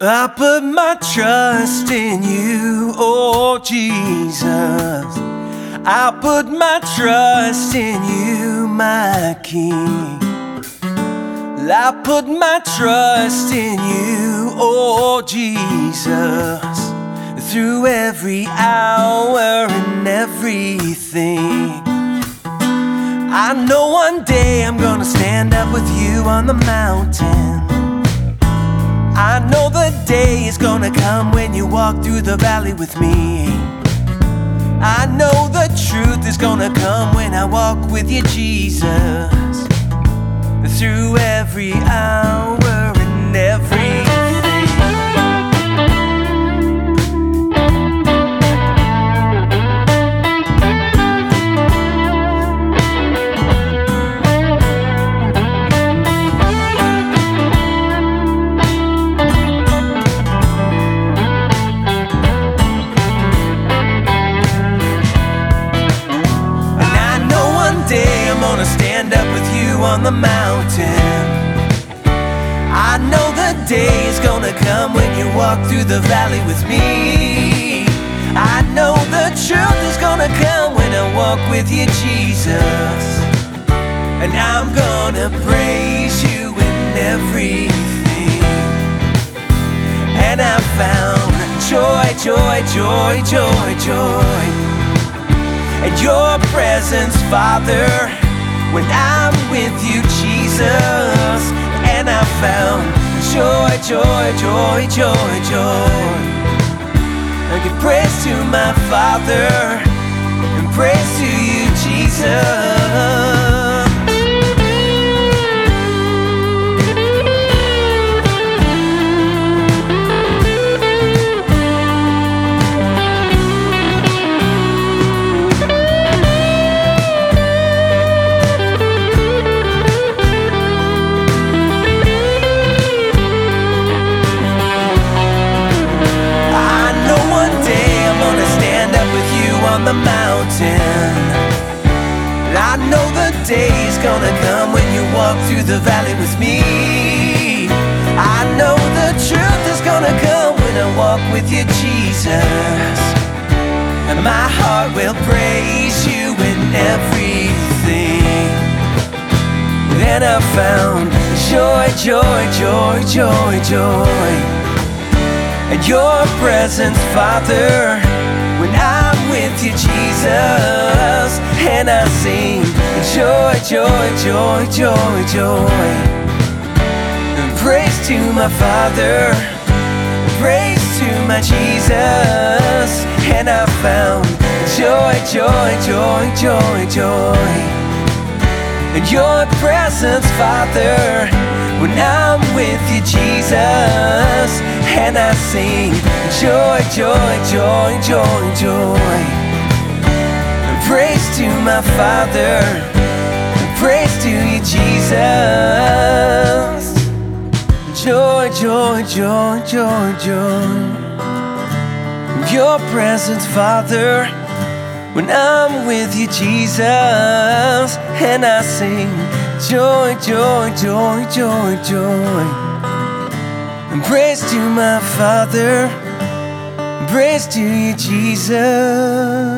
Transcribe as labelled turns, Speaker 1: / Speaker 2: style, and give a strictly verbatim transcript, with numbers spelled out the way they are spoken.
Speaker 1: I put my trust in you, oh Jesus. I put my trust in you, my King. I put my trust in you, oh Jesus. Through every hour and everything, I know one day I'm gonna stand up with you on the mountain. I know the day is gonna come when you walk through the valley with me. I know the truth is gonna come when I walk with you, Jesus. Through every hour and everything. Stand up with you on the mountain. I know the day is gonna come when you walk through the valley with me. I know the truth is gonna come when I walk with you, Jesus. And I'm gonna praise you in everything. And I found joy, joy, joy, joy, joy in your presence, Father. When I'm with you, Jesus. And I found joy, joy, joy, joy, joy. I give praise to my Father and praise to you, Jesus. On the mountain, I know the day is gonna come when you walk through the valley with me. I know the truth is gonna come when I walk with you, Jesus. And my heart will praise you in everything. Then I found joy, joy, joy, joy, joy in your presence, Father. When I'm with you, Jesus, and I sing joy, joy, joy, joy, joy, and praise to my Father, praise to my Jesus. And I found joy, joy, joy, joy, joy in your presence, Father. When I'm with you, Jesus, and I sing joy, joy, joy, joy, joy, and praise to my Father, and praise to you, Jesus. Joy, joy, joy, joy, joy, your presence, Father. When I'm with you, Jesus, and I sing joy, joy, joy, joy, joy, and praise to my Father, praise to you, Jesus.